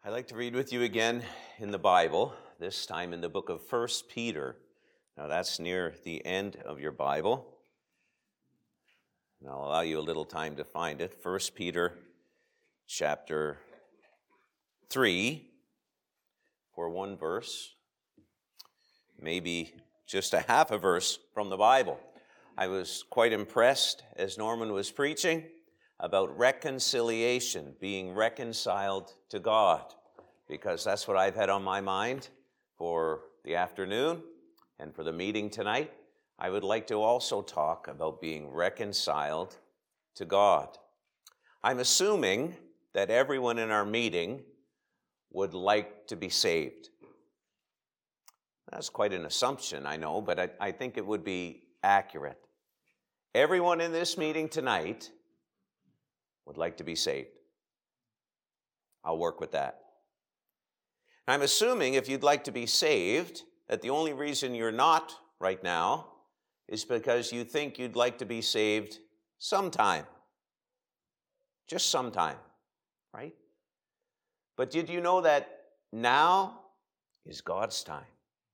I'd like to read with you again in the Bible, this time in the book of 1 Peter. Now that's near the end of your Bible. And I'll allow you a little time to find it. 1 Peter chapter 3 for one verse, maybe just a half a verse from the Bible. I was quite impressed as Norman was preaching about reconciliation, being reconciled to God, because that's what I've had on my mind for the afternoon and for the meeting tonight. I would like to also talk about being reconciled to God. I'm assuming that everyone in our meeting would like to be saved. That's quite an assumption, I know, but I think it would be accurate. Everyone in this meeting tonight would like to be saved. I'll work with that. I'm assuming if you'd like to be saved, that the only reason you're not right now is because you think you'd like to be saved sometime. Just sometime, right? But did you know that now is God's time?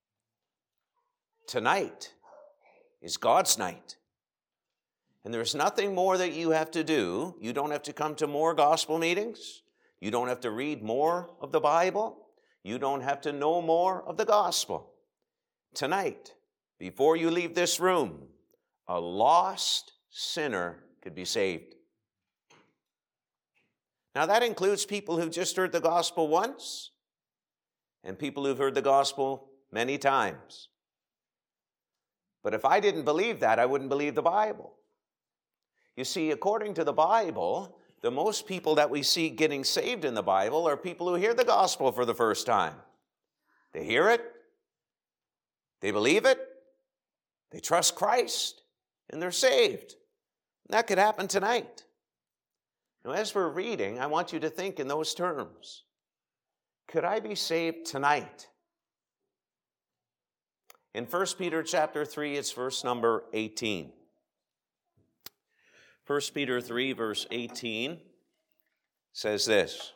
Tonight is God's night. And there's nothing more that you have to do. You don't have to come to more gospel meetings. You don't have to read more of the Bible. You don't have to know more of the gospel. Tonight, before you leave this room, a lost sinner could be saved. Now that includes people who've just heard the gospel once and people who've heard the gospel many times. But if I didn't believe that, I wouldn't believe the Bible. You see, according to the Bible, the most people that we see getting saved in the Bible are people who hear the gospel for the first time. They hear it, they believe it, they trust Christ, and they're saved. And that could happen tonight. Now, as we're reading, I want you to think in those terms. Could I be saved tonight? In 1 Peter chapter 3, it's verse number 18. 1 Peter 3, verse 18 says this.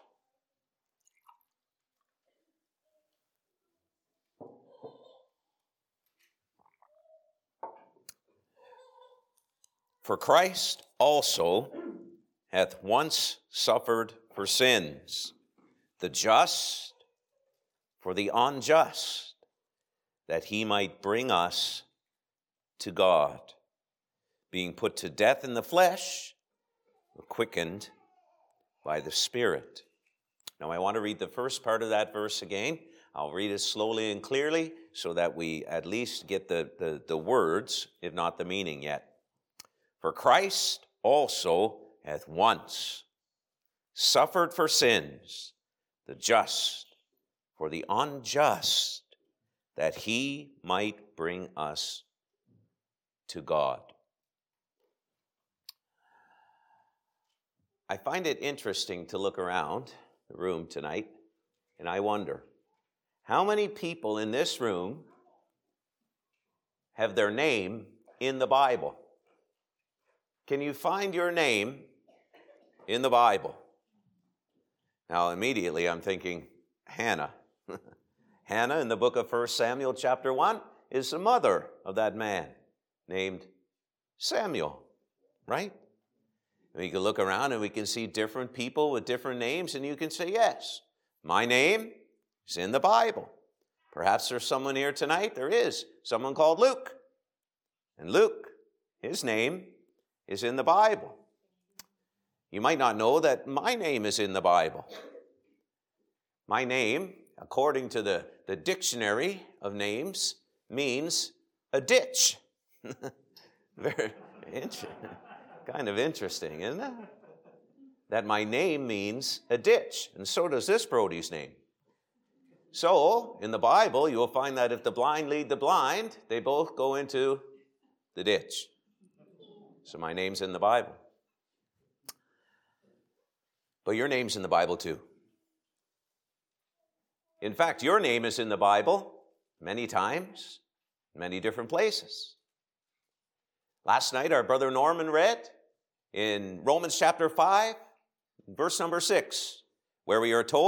For Christ also hath once suffered for sins, the just for the unjust, that he might bring us to God, being put to death in the flesh, but quickened by the Spirit. Now I want to read the first part of that verse again. I'll read it slowly and clearly so that we at least get the words, if not the meaning yet. For Christ also hath once suffered for sins, the just for the unjust, that he might bring us to God. I find it interesting to look around the room tonight, and I wonder, how many people in this room have their name in the Bible? Can you find your name in the Bible? Now, immediately I'm thinking, Hannah. Hannah in the book of 1 Samuel chapter 1 is the mother of that man named Samuel, right? We can look around and we can see different people with different names, and you can say, yes, my name is in the Bible. Perhaps there's someone here tonight. There is someone called Luke. And Luke, his name is in the Bible. You might not know that my name is in the Bible. My name, according to the dictionary of names, means a ditch. Very interesting. Kind of interesting, isn't it? That my name means a ditch, and so does this Brody's name. So, in the Bible, you'll find that if the blind lead the blind, they both go into the ditch. So my name's in the Bible. But your name's in the Bible too. In fact, your name is in the Bible many times, many different places. Last night, our brother Norman read in Romans chapter 5, verse number 6, where we are told,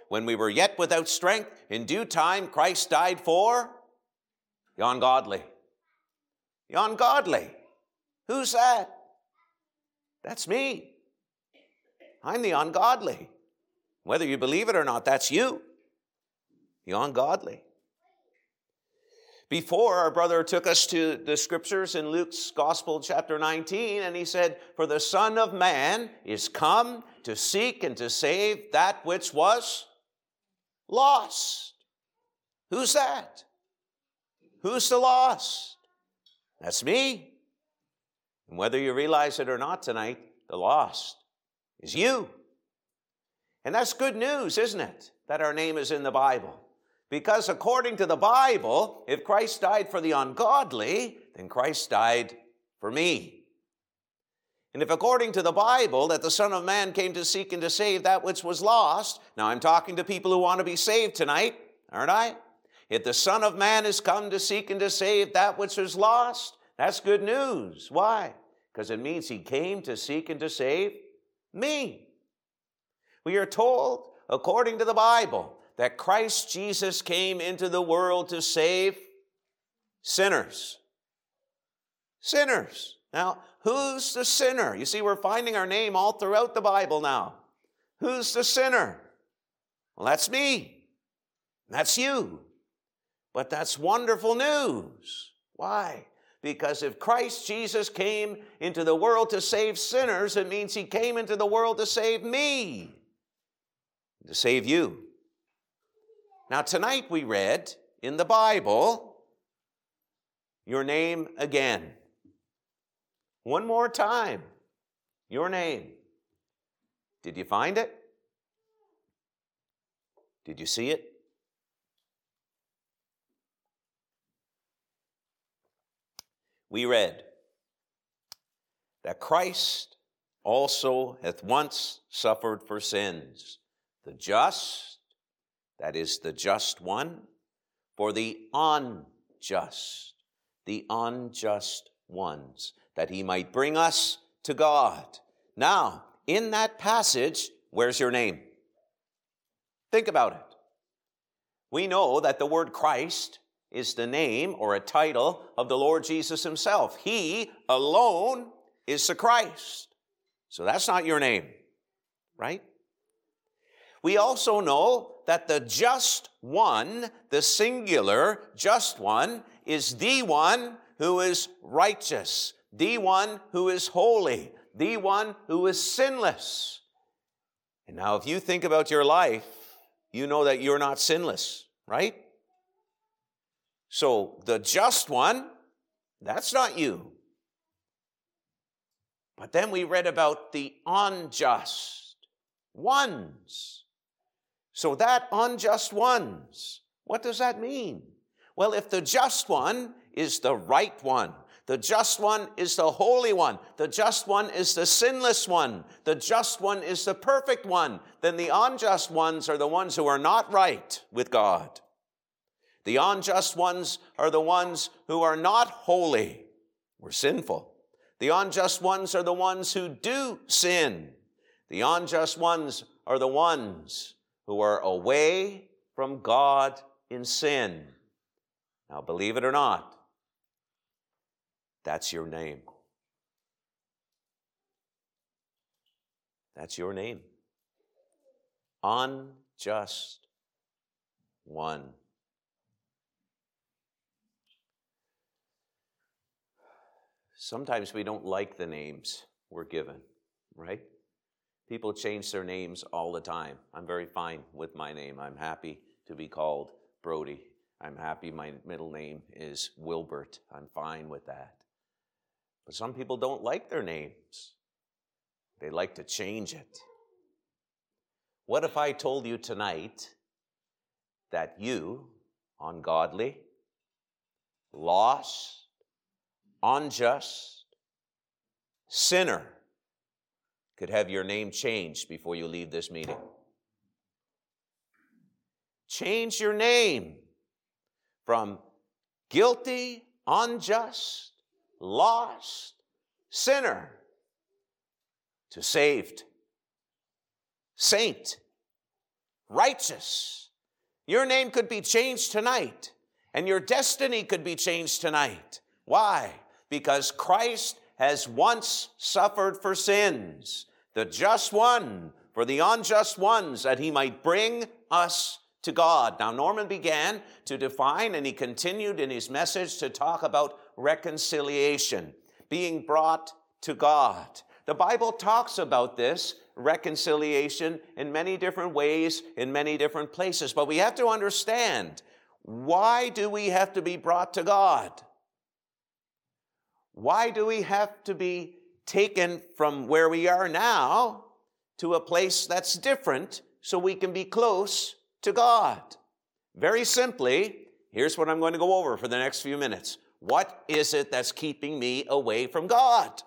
when we were yet without strength, in due time Christ died for the ungodly. The ungodly. Who's that? That's me. I'm the ungodly. Whether you believe it or not, that's you. The ungodly. Before, our brother took us to the scriptures in Luke's Gospel, chapter 19, and he said, "For the Son of Man is come to seek and to save that which was lost." Who's that? Who's the lost? That's me. And whether you realize it or not tonight, the lost is you. And that's good news, isn't it? That our name is in the Bible. Because according to the Bible, if Christ died for the ungodly, then Christ died for me. And if according to the Bible that the Son of Man came to seek and to save that which was lost, now I'm talking to people who want to be saved tonight, aren't I? If the Son of Man has come to seek and to save that which was lost, that's good news. Why? Because it means he came to seek and to save me. We are told, according to the Bible, that Christ Jesus came into the world to save sinners. Sinners. Now, who's the sinner? You see, we're finding our name all throughout the Bible now. Who's the sinner? Well, that's me. That's you. But that's wonderful news. Why? Because if Christ Jesus came into the world to save sinners, it means he came into the world to save me, to save you. Now, tonight we read in the Bible, your name again. One more time, your name. Did you find it? Did you see it? We read that Christ also hath once suffered for sins, the just, that is the just one, for the unjust ones, that he might bring us to God. Now, in that passage, where's your name? Think about it. We know that the word Christ is the name or a title of the Lord Jesus himself. He alone is the Christ. So that's not your name, right? We also know that the just one, the singular just one, is the one who is righteous, the one who is holy, the one who is sinless. And now if you think about your life, you know that you're not sinless, right? So the just one, that's not you. But then we read about the unjust ones. So that unjust ones, what does that mean? Well, if the just one is the right one, the just one is the holy one, the just one is the sinless one, the just one is the perfect one, then the unjust ones are the ones who are not right with God. The unjust ones are the ones who are not holy or sinful. The unjust ones are the ones who do sin. The unjust ones are the ones who are away from God in sin. Now, believe it or not, that's your name. That's your name. Unjust one. Sometimes we don't like the names we're given, right? People change their names all the time. I'm very fine with my name. I'm happy to be called Brody. I'm happy my middle name is Wilbert. I'm fine with that. But some people don't like their names. They like to change it. What if I told you tonight that you, ungodly, lost, unjust, sinner, could have your name changed before you leave this meeting? Change your name from guilty, unjust, lost, sinner to saved, saint, righteous. Your name could be changed tonight, and your destiny could be changed tonight. Why? Because Christ has once suffered for sins, the just one for the unjust ones, that he might bring us to God. Now, Norman began to define, and he continued in his message to talk about reconciliation, being brought to God. The Bible talks about this reconciliation in many different ways, in many different places, but we have to understand, why do we have to be brought to God? Why do we have to be taken from where we are now to a place that's different so we can be close to God? Very simply, here's what I'm going to go over for the next few minutes. What is it that's keeping me away from God?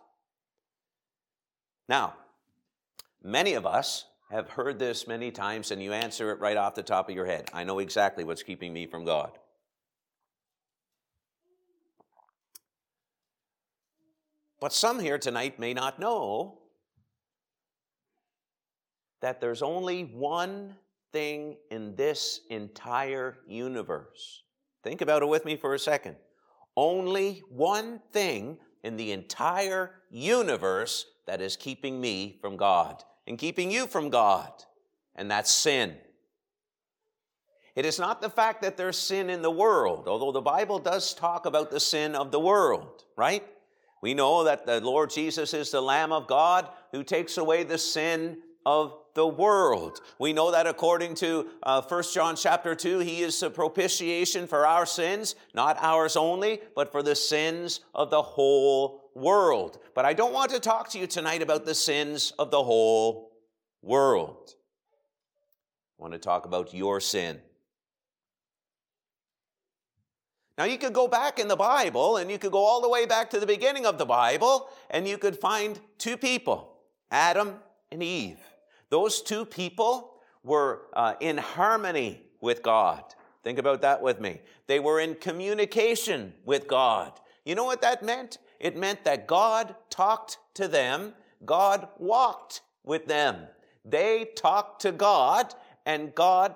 Now, many of us have heard this many times, and you answer it right off the top of your head. I know exactly what's keeping me from God. But some here tonight may not know that there's only one thing in this entire universe. Think about it with me for a second. Only one thing in the entire universe that is keeping me from God and keeping you from God, and that's sin. It is not the fact that there's sin in the world, although the Bible does talk about the sin of the world, right? We know that the Lord Jesus is the Lamb of God who takes away the sin of the world. We know that according to 1 John chapter 2, he is the propitiation for our sins, not ours only, but for the sins of the whole world. But I don't want to talk to you tonight about the sins of the whole world. I want to talk about your sin. Now, you could go back in the Bible, and you could go all the way back to the beginning of the Bible, and you could find two people, Adam and Eve. Those two people were in harmony with God. Think about that with me. They were in communication with God. You know what that meant? It meant that God talked to them, God walked with them. They talked to God, and God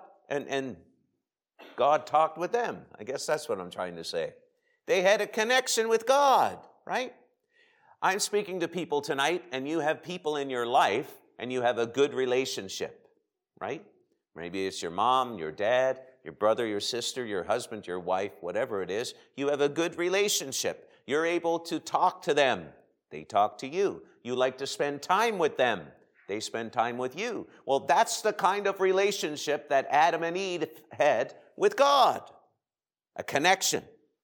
talked with them. I guess that's what I'm trying to say. They had a connection with God, right? I'm speaking to people tonight, and you have people in your life, and you have a good relationship, right? Maybe it's your mom, your dad, your brother, your sister, your husband, your wife, whatever it is. You have a good relationship. You're able to talk to them. They talk to you. You like to spend time with them. They spend time with you. Well, that's the kind of relationship that Adam and Eve had with God. A connection.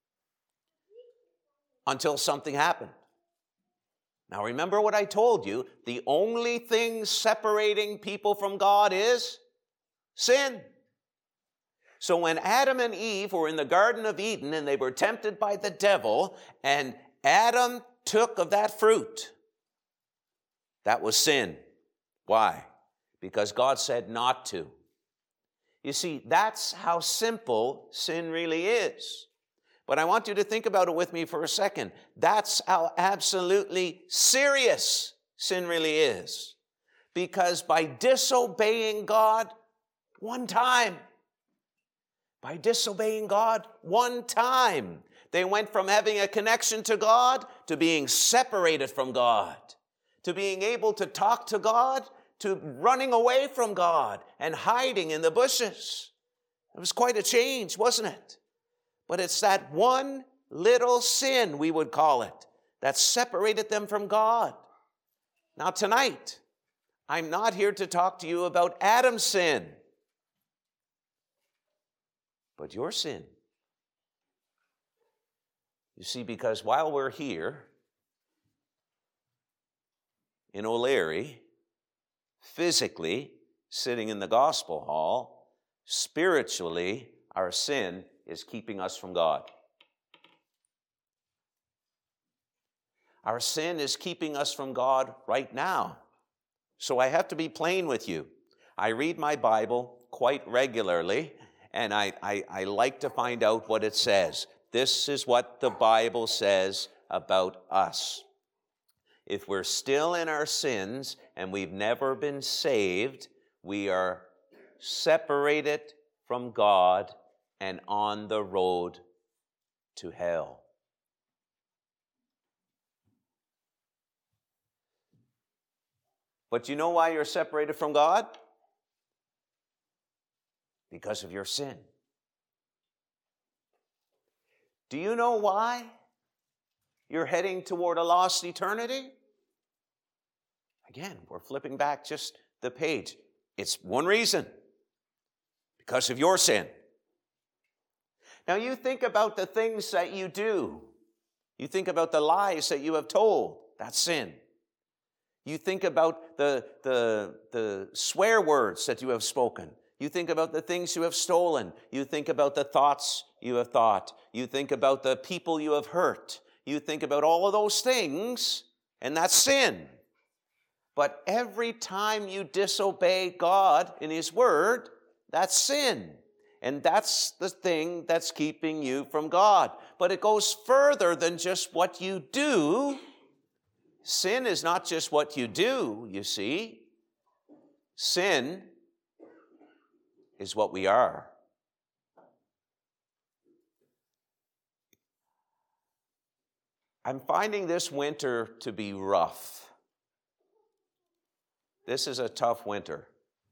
Until something happened. Now remember what I told you. The only thing separating people from God is sin. So when Adam and Eve were in the Garden of Eden and they were tempted by the devil, and Adam took of that fruit, that was sin. Why? Because God said not to. You see, that's how simple sin really is. But I want you to think about it with me for a second. That's how absolutely serious sin really is. Because by disobeying God one time, they went from having a connection to God to being separated from God, to being able to talk to God, to running away from God and hiding in the bushes. It was quite a change, wasn't it? But it's that one little sin, we would call it, that separated them from God. Now tonight, I'm not here to talk to you about Adam's sin, but your sin. You see, because while we're here in O'Leary, physically sitting in the gospel hall, spiritually, our sin is keeping us from God. Our sin is keeping us from God right now. So I have to be plain with you. I read my Bible quite regularly, and I like to find out what it says. This is what the Bible says about us. If we're still in our sins and we've never been saved, we are separated from God and on the road to hell. But you know why you're separated from God? Because of your sin. Do you know why you're heading toward a lost eternity? Again, we're flipping back just the page. It's one reason. Because of your sin. Now you think about the things that you do. You think about the lies that you have told. That's sin. You think about the swear words that you have spoken. You think about the things you have stolen. You think about the thoughts you have thought. You think about the people you have hurt. You think about all of those things, and that's sin. But every time you disobey God in His Word, that's sin. And that's the thing that's keeping you from God. But it goes further than just what you do. Sin is not just what you do, you see. Sin is what we are. I'm finding this winter to be rough. This is a tough winter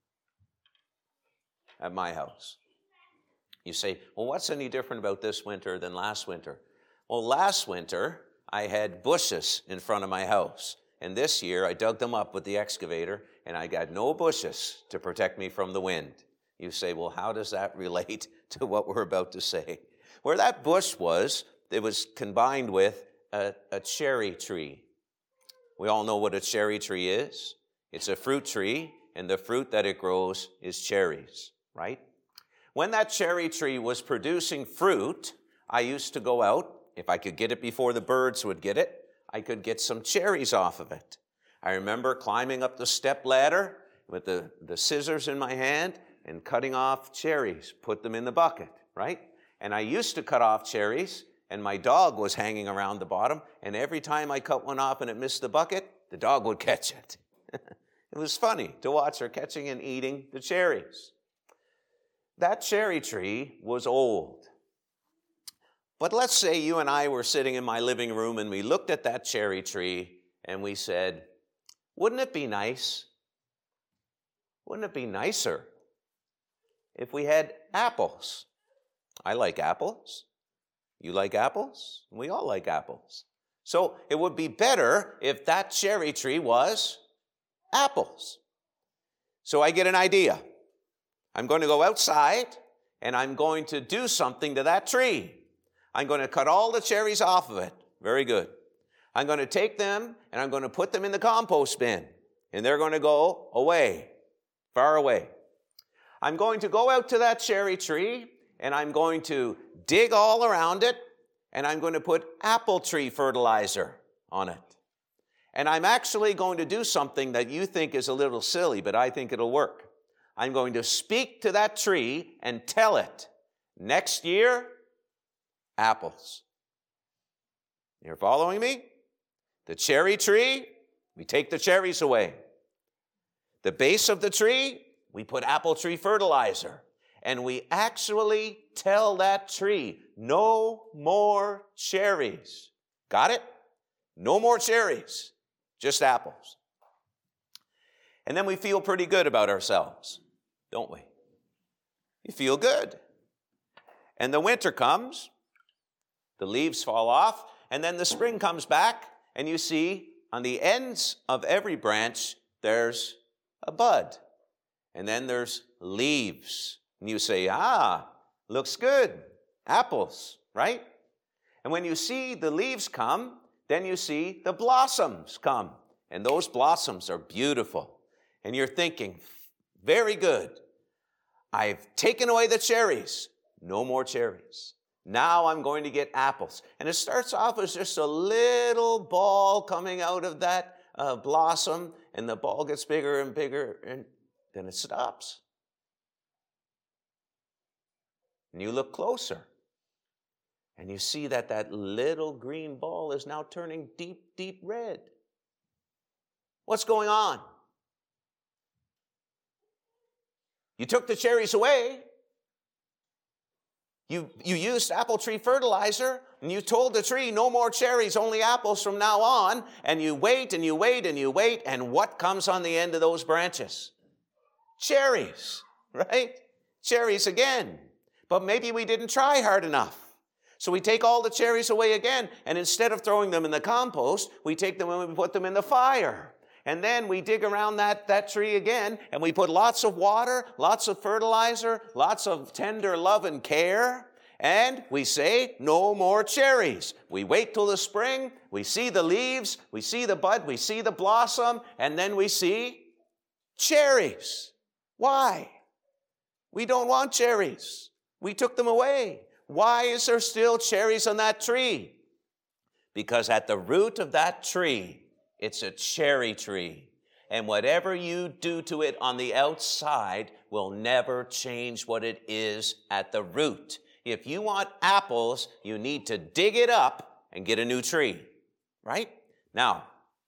at my house. You say, well, what's any different about this winter than last winter? Well, last winter, I had bushes in front of my house. And this year, I dug them up with the excavator, and I got no bushes to protect me from the wind. You say, well, how does that relate to what we're about to say? Where that bush was, it was combined with a cherry tree. We all know what a cherry tree is. It's a fruit tree, and the fruit that it grows is cherries, right? When that cherry tree was producing fruit, I used to go out. If I could get it before the birds would get it, I could get some cherries off of it. I remember climbing up the step ladder with the scissors in my hand and cutting off cherries, put them in the bucket, right? And I used to cut off cherries, and my dog was hanging around the bottom, and every time I cut one off and it missed the bucket, the dog would catch it. It was funny to watch her catching and eating the cherries. That cherry tree was old. But let's say you and I were sitting in my living room and we looked at that cherry tree and we said, wouldn't it be nice? Wouldn't it be nicer if we had apples? I like apples. You like apples? We all like apples. So it would be better if that cherry tree was apples. So I get an idea. I'm going to go outside and I'm going to do something to that tree. I'm going to cut all the cherries off of it. Very good. I'm going to take them and I'm going to put them in the compost bin. And they're going to go away, far away. I'm going to go out to that cherry tree and I'm going to dig all around it and I'm going to put apple tree fertilizer on it. And I'm actually going to do something that you think is a little silly, but I think it'll work. I'm going to speak to that tree and tell it, next year, apples. You're following me? The cherry tree, we take the cherries away. The base of the tree, we put apple tree fertilizer. And we actually tell that tree, no more cherries. Got it? No more cherries, just apples. And then we feel pretty good about ourselves, don't we? You feel good. And the winter comes, the leaves fall off, and then the spring comes back, and you see on the ends of every branch, there's a bud. And then there's leaves. And you say, looks good. Apples, right? And when you see the leaves come, then you see the blossoms come. And those blossoms are beautiful. And you're thinking, very good. I've taken away the cherries. No more cherries. Now I'm going to get apples. And it starts off as just a little ball coming out of that blossom. And the ball gets bigger and bigger. And then it stops. And you look closer. And you see that that little green ball is now turning deep, deep red. What's going on? You took the cherries away. You used apple tree fertilizer, and you told the tree, no more cherries, only apples from now on. And you wait and you wait and you wait, and what comes on the end of those branches? Cherries, right? Cherries again. But maybe we didn't try hard enough. So we take all the cherries away again, and instead of throwing them in the compost, we take them and we put them in the fire. And then we dig around that tree again, and we put lots of water, lots of fertilizer, lots of tender love and care, and we say, no more cherries. We wait till the spring, we see the leaves, we see the bud, we see the blossom, and then we see cherries. Why? We don't want cherries. We took them away. Why is there still cherries on that tree? Because at the root of that tree, it's a cherry tree. And whatever you do to it on the outside will never change what it is at the root. If you want apples, you need to dig it up and get a new tree, right? Now,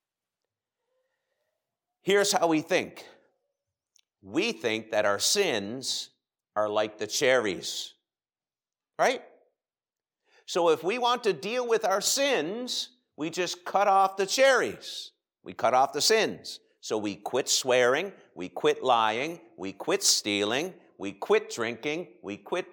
here's how we think. We think that our sins are like the cherries, right? So if we want to deal with our sins, we just cut off the cherries. We cut off the sins. So we quit swearing, we quit lying, we quit stealing, we quit drinking, we quit.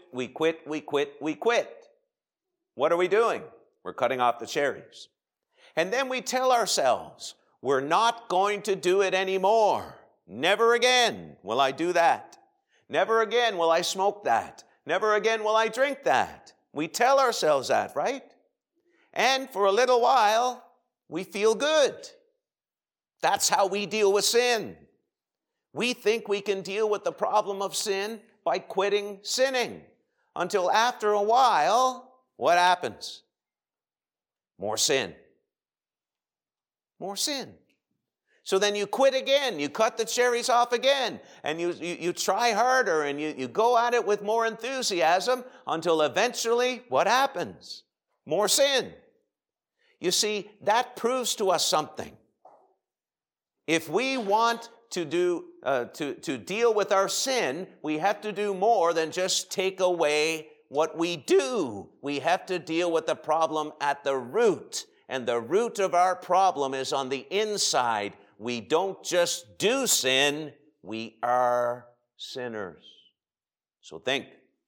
What are we doing? We're cutting off the cherries. And then we tell ourselves, we're not going to do it anymore. Never again will I do that. Never again will I smoke that. Never again will I drink that. We tell ourselves that, right? And for a little while, we feel good. That's how we deal with sin. We think we can deal with the problem of sin by quitting sinning. Until after a while, what happens? More sin. More sin. So then you quit again. You cut the cherries off again. And you try harder and you go at it with more enthusiasm until eventually, what happens? More sin. You see, that proves to us something. If we want to deal with our sin, we have to do more than just take away what we do. We have to deal with the problem at the root. And the root of our problem is on the inside. We don't just do sin, we are sinners. So think.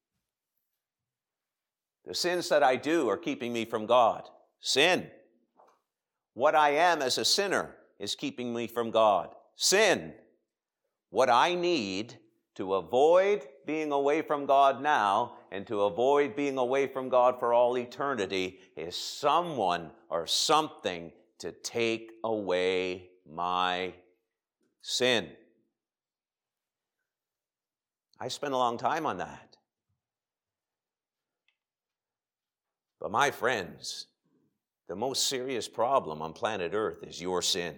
The sins that I do are keeping me from God. Sin. What I am as a sinner is keeping me from God. Sin. What I need to avoid being away from God now and to avoid being away from God for all eternity is someone or something to take away my sin. I spent a long time on that. But my friends, the most serious problem on planet Earth is your sin.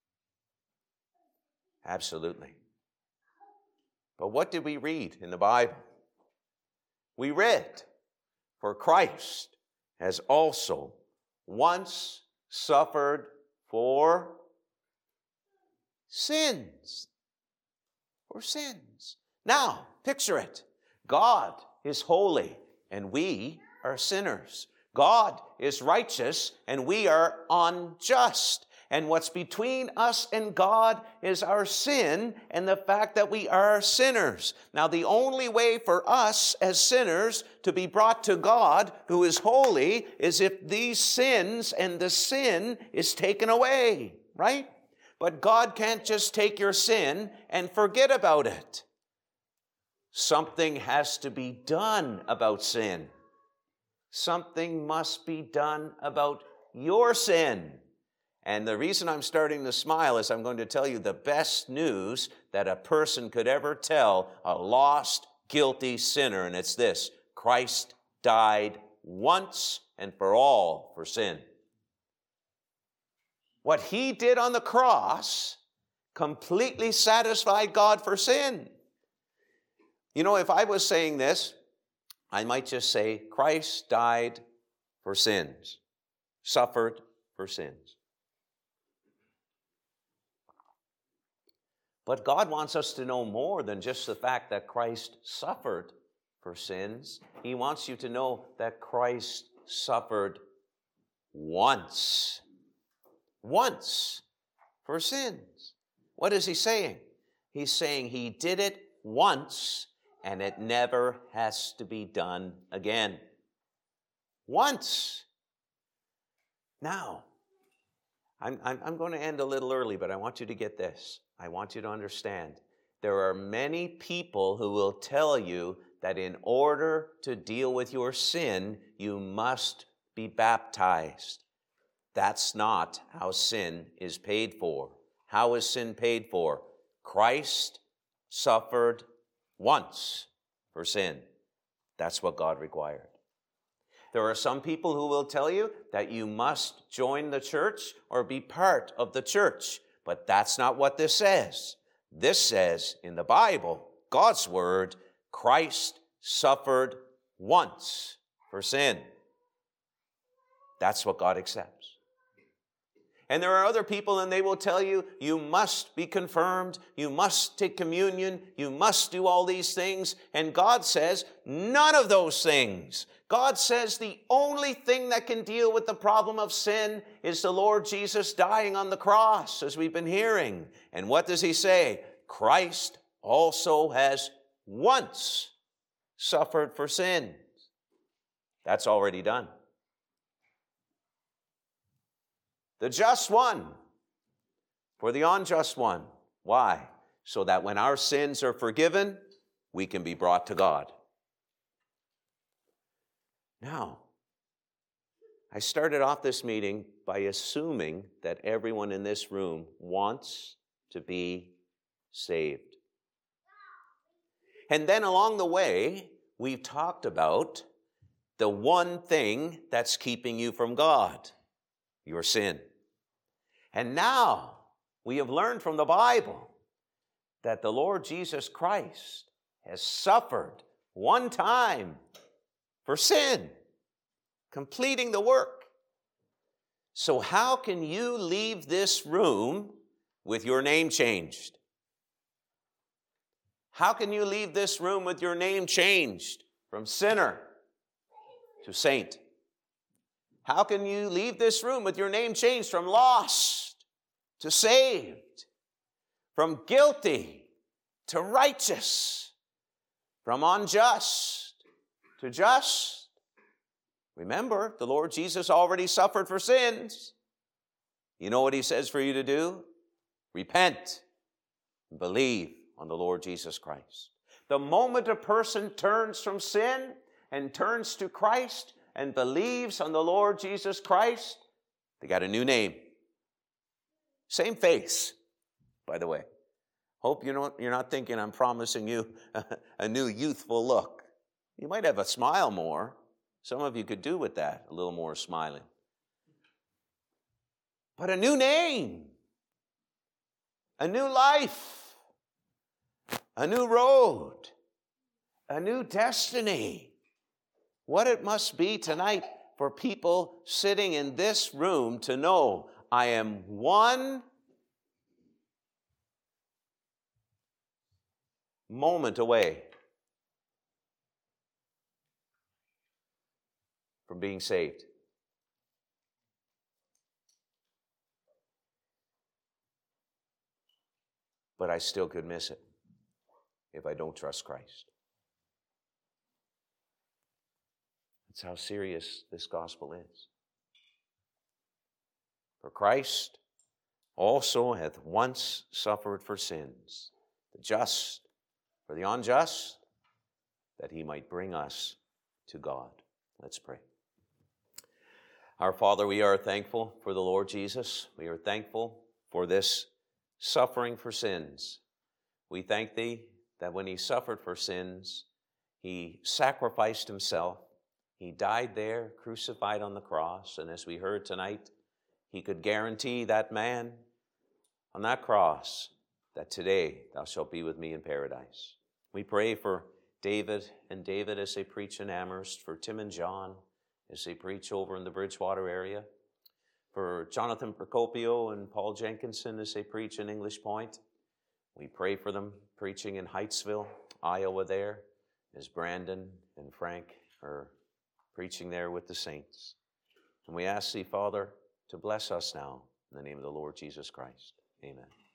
Absolutely. But what did we read in the Bible? We read, for Christ has also once suffered for sins. For sins. Now, picture it. God is holy and we are sinners. God is righteous and we are unjust. And what's between us and God is our sin and the fact that we are sinners. Now, the only way for us as sinners to be brought to God, who is holy, is if these sins and the sin is taken away, right? But God can't just take your sin and forget about it. Something has to be done about sin. Something must be done about your sin. And the reason I'm starting to smile is I'm going to tell you the best news that a person could ever tell a lost, guilty sinner, and it's this: Christ died once and for all for sin. What he did on the cross completely satisfied God for sin. You know, if I was saying this, I might just say, Christ died for sins, suffered for sins. But God wants us to know more than just the fact that Christ suffered for sins. He wants you to know that Christ suffered once. Once for sins. What is he saying? He's saying he did it once and it never has to be done again. Once. Now, I'm going to end a little early, but I want you to get this. I want you to understand. There are many people who will tell you that in order to deal with your sin, you must be baptized. That's not how sin is paid for. How is sin paid for? Christ suffered once for sin. That's what God required. There are some people who will tell you that you must join the church or be part of the church, but that's not what this says. This says in the Bible, God's word, Christ suffered once for sin. That's what God accepts. And there are other people, and they will tell you, you must be confirmed, you must take communion, you must do all these things. And God says, none of those things. God says the only thing that can deal with the problem of sin is the Lord Jesus dying on the cross, as we've been hearing. And what does he say? Christ also has once suffered for sins. That's already done. The just one for the unjust one. Why? So that when our sins are forgiven, we can be brought to God. Now, I started off this meeting by assuming that everyone in this room wants to be saved. And then along the way, we've talked about the one thing that's keeping you from God, your sin. And now we have learned from the Bible that the Lord Jesus Christ has suffered one time for sin, completing the work. So how can you leave this room with your name changed? How can you leave this room with your name changed from sinner to saint? How can you leave this room with your name changed from lost to saved, from guilty to righteous, from unjust to just? Remember, the Lord Jesus already suffered for sins. You know what he says for you to do? Repent and believe on the Lord Jesus Christ. The moment a person turns from sin and turns to Christ and believes on the Lord Jesus Christ, they got a new name. Same face, by the way. Hope you're not thinking I'm promising you a new youthful look. You might have a smile more. Some of you could do with that, a little more smiling. But a new name, a new life, a new road, a new destiny. What it must be tonight for people sitting in this room to know I am one moment away from being saved. But I still could miss it if I don't trust Christ. That's how serious this gospel is. For Christ also hath once suffered for sins, the just for the unjust, that he might bring us to God. Let's pray. Our Father, we are thankful for the Lord Jesus. We are thankful for this suffering for sins. We thank thee that when he suffered for sins, he sacrificed himself. He died there, crucified on the cross. And as we heard tonight, he could guarantee that man on that cross that today thou shalt be with me in paradise. We pray for David and David as they preach in Amherst, for Tim and John as they preach over in the Bridgewater area, for Jonathan Procopio and Paul Jenkinson as they preach in English Point, We pray for them preaching in Heightsville, Iowa there, as Brandon and Frank are preaching there with the saints. And we ask thee, Father, to bless us now in the name of the Lord Jesus Christ. Amen.